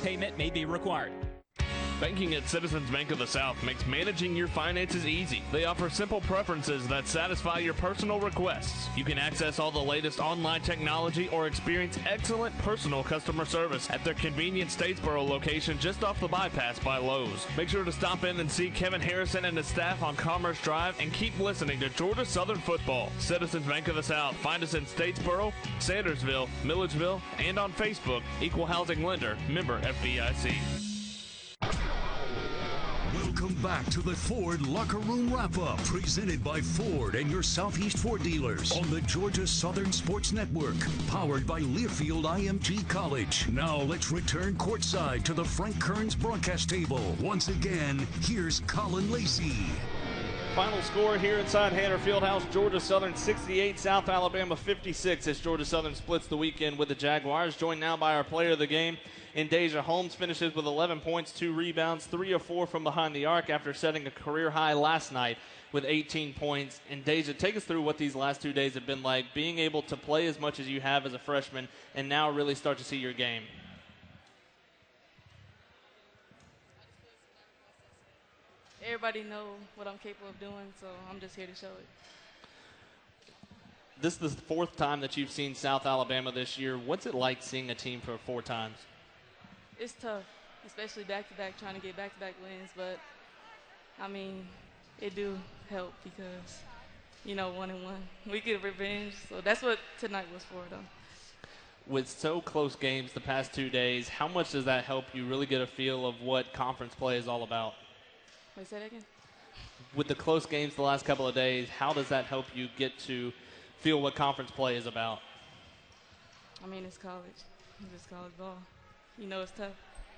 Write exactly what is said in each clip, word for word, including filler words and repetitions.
payment may be required. Banking at Citizens Bank of the South makes managing your finances easy. They offer simple preferences that satisfy your personal requests. You can access all the latest online technology or experience excellent personal customer service at their convenient Statesboro location just off the bypass by Lowe's. Make sure to stop in and see Kevin Harrison and his staff on Commerce Drive and keep listening to Georgia Southern football. Citizens Bank of the South. Find us in Statesboro, Sandersville, Milledgeville, and on Facebook. Equal Housing Lender. Member F D I C. Welcome back to the Ford Locker Room Wrap-Up, presented by Ford and your Southeast Ford dealers on the Georgia Southern Sports Network, powered by Learfield I M G College. Now let's return courtside to the Frank Kearns broadcast table. Once again, here's Colin Lacey. Final score here inside Hanner Fieldhouse, Georgia Southern sixty-eight, South Alabama fifty-six, as Georgia Southern splits the weekend with the Jaguars. Joined now by our player of the game, Indasia Holmes, finishes with eleven points, two rebounds, three of four from behind the arc after setting a career high last night with eighteen points. Indasia, take us through what these last two days have been like, being able to play as much as you have as a freshman and now really start to see your game. Everybody know what I'm capable of doing, so I'm just here to show it. This is the fourth time that you've seen South Alabama this year. What's it like seeing a team for four times? It's tough, especially back-to-back, trying to get back-to-back wins. But, I mean, it do help because, you know, one and one. We get revenge, so that's what tonight was for, though. With so close games the past two days, how much does that help you really get a feel of what conference play is all about? Wait, say that again? With the close games the last couple of days, how does that help you get to feel what conference play is about? I mean, it's college. It's just college ball. You know it's tough.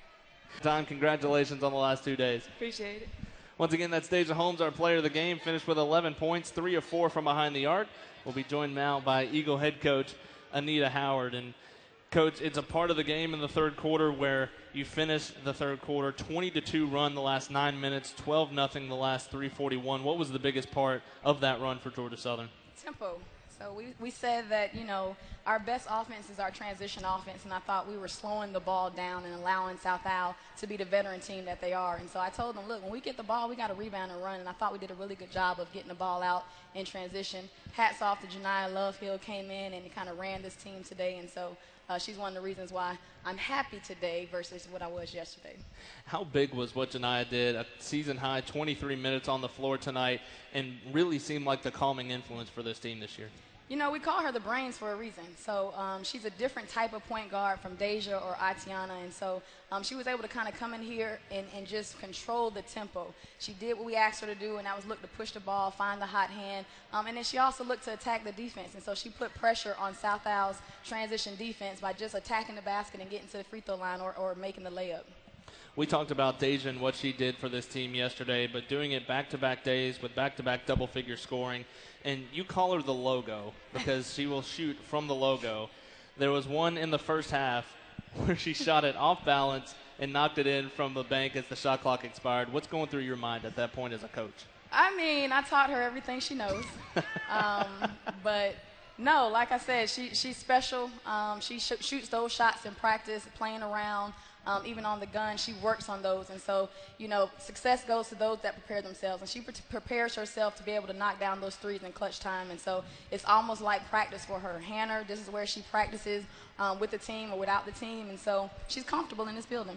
Don, congratulations on the last two days. Appreciate it. Once again, that's Deja Holmes, our player of the game, finished with eleven points, three of four from behind the arc. We'll be joined now by Eagle head coach Anita Howard. And, Coach, it's a part of the game in the third quarter where you finish the third quarter, twenty to two run the last nine minutes, twelve nothing the last three forty-one. What was the biggest part of that run for Georgia Southern? Tempo. So we, we said that, you know, our best offense is our transition offense, and I thought we were slowing the ball down and allowing South Al to be the veteran team that they are. And so I told them, look, when we get the ball, we got to rebound and run, and I thought we did a really good job of getting the ball out in transition. Hats off to Janiyah Lovehill, came in and kind of ran this team today, and so uh, she's one of the reasons why I'm happy today versus what I was yesterday. How big was what Janiyah did? A season-high twenty-three minutes on the floor tonight and really seemed like the calming influence for this team this year. You know, we call her the brains for a reason. So um, she's a different type of point guard from Deja or Atiana. And so um, she was able to kind of come in here and, and just control the tempo. She did what we asked her to do, and that was look to push the ball, find the hot hand. Um, and then she also looked to attack the defense. And so she put pressure on South Al's transition defense by just attacking the basket and getting to the free throw line or, or making the layup. We talked about Deja and what she did for this team yesterday, but doing it back-to-back days with back-to-back double-figure scoring. And you call her the logo because she will shoot from the logo. There was one in the first half where she shot it off balance and knocked it in from the bank as the shot clock expired. What's going through your mind at that point as a coach? I mean, I taught her everything she knows. um, but, no, like I said, she, she's special. Um, she sh- shoots those shots in practice, playing around. Um, even on the gun, she works on those. And so, you know, success goes to those that prepare themselves. And she pre- prepares herself to be able to knock down those threes in clutch time. And so it's almost like practice for her. Hanner, this is where she practices um, with the team or without the team. And so she's comfortable in this building.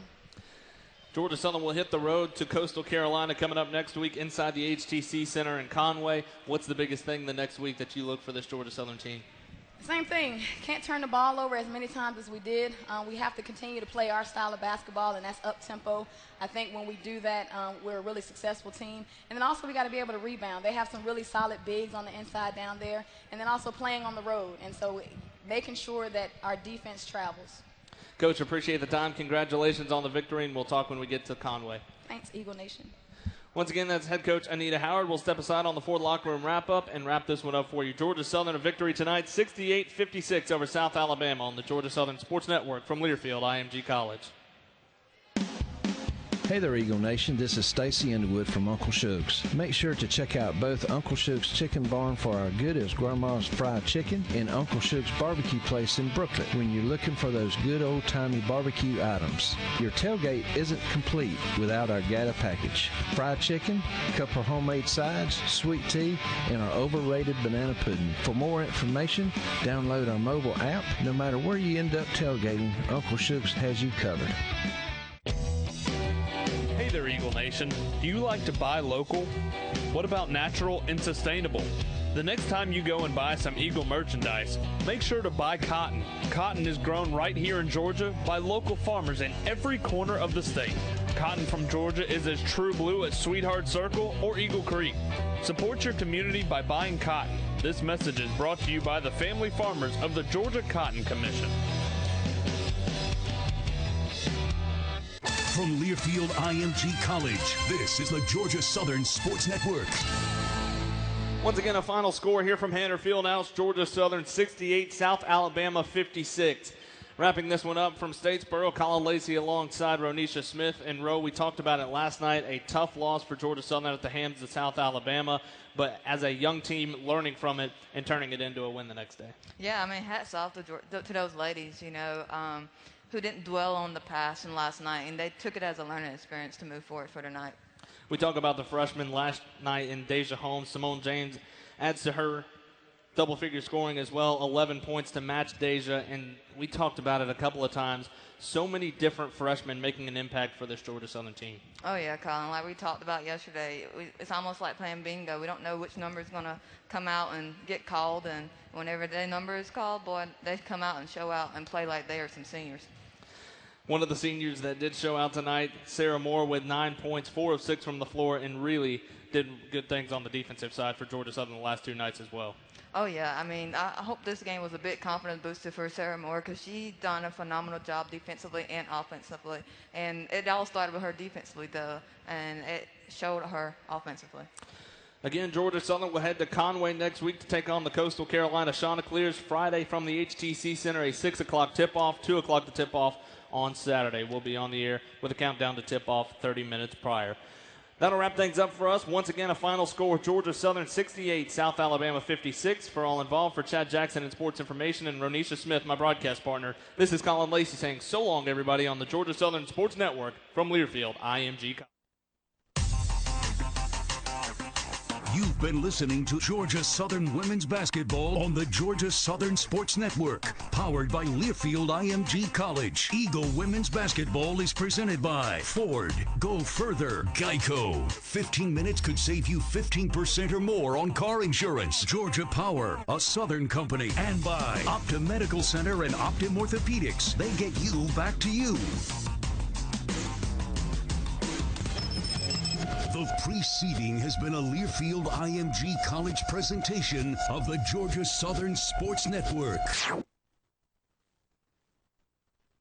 Georgia Southern will hit the road to Coastal Carolina coming up next week inside the H T C Center in Conway. What's the biggest thing the next week that you look for this Georgia Southern team? Same thing. Can't turn the ball over as many times as we did. Um, we have to continue to play our style of basketball, and that's up-tempo. I think when we do that, um, we're a really successful team. And then also we got to be able to rebound. They have some really solid bigs on the inside down there, and then also playing on the road. And so making sure that our defense travels. Coach, appreciate the time. Congratulations on the victory, and we'll talk when we get to Conway. Thanks, Eagle Nation. Once again, that's head coach Anita Howard. We'll step aside on the Ford Locker Room wrap-up and wrap this one up for you. Georgia Southern a victory tonight, sixty-eight fifty-six over South Alabama on the Georgia Southern Sports Network from Learfield I M G College. Hey there, Eagle Nation. This is Stacy Underwood from Uncle Shug's. Make sure to check out both Uncle Shug's Chicken Barn for our good as Grandma's Fried Chicken and Uncle Shug's Barbecue Place in Brooklyn when you're looking for those good old-timey barbecue items. Your tailgate isn't complete without our Gata package. Fried chicken, couple of homemade sides, sweet tea, and our overrated banana pudding. For more information, download our mobile app. No matter where you end up tailgating, Uncle Shug's has you covered. Hey there, Eagle Nation. Do you like to buy local? What about natural and sustainable? The next time you go and buy some Eagle merchandise, make sure to buy cotton. Cotton is grown right here in Georgia by local farmers in every corner of the state. Cotton from Georgia is as true blue as Sweetheart Circle or Eagle Creek. Support your community by buying cotton. This message is brought to you by the family farmers of the Georgia Cotton Commission. From Learfield I M G College, this is the Georgia Southern Sports Network. Once again, a final score here from Hanner Fieldhouse. Georgia Southern sixty-eight, South Alabama fifty-six. Wrapping this one up from Statesboro, Colin Lacey alongside Ronisha Smith. And Ro, we talked about it last night, a tough loss for Georgia Southern at the hands of South Alabama, but as a young team, learning from it and turning it into a win the next day. Yeah, I mean, hats off to, to those ladies, you know, um, who didn't dwell on the past and last night, and they took it as a learning experience to move forward for tonight. We talk about the freshman last night in Deja Holmes. Simone James adds to her double-figure scoring as well, eleven points to match Deja, and we talked about it a couple of times. So many different freshmen making an impact for this Georgia Southern team. Oh, yeah, Colin. Like we talked about yesterday, we, it's almost like playing bingo. We don't know which number is going to come out and get called, and whenever their number is called, boy, they come out and show out and play like they are some seniors. One of the seniors that did show out tonight, Sarah Moore, with nine points, four of six from the floor, and really did good things on the defensive side for Georgia Southern the last two nights as well. Oh, yeah. I mean, I hope this game was a bit confidence booster for Sarah Moore because she done a phenomenal job defensively and offensively. And it all started with her defensively, though, and it showed her offensively. Again, Georgia Southern will head to Conway next week to take on the Coastal Carolina Chanticleers Friday from the H T C Center, a six o'clock tip-off, two o'clock to tip-off on Saturday. We'll be on the air with a countdown to tip-off thirty minutes prior. That'll wrap things up for us. Once again, a final score, Georgia Southern sixty-eight, South Alabama fifty-six. For all involved, for Chad Jackson and Sports Information and Ronisha Smith, my broadcast partner, this is Colin Lacey saying so long, everybody, on the Georgia Southern Sports Network from Learfield I M G College. You've been listening to Georgia Southern Women's Basketball on the Georgia Southern Sports Network, powered by Learfield I M G College. Eagle Women's Basketball is presented by Ford. Go further. Geico. fifteen minutes could save you fifteen percent or more on car insurance. Georgia Power, a Southern company. And by Optum Medical Center and Optum Orthopedics. They get you back to you. The preceding has been a Learfield I M G College presentation of the Georgia Southern Sports Network.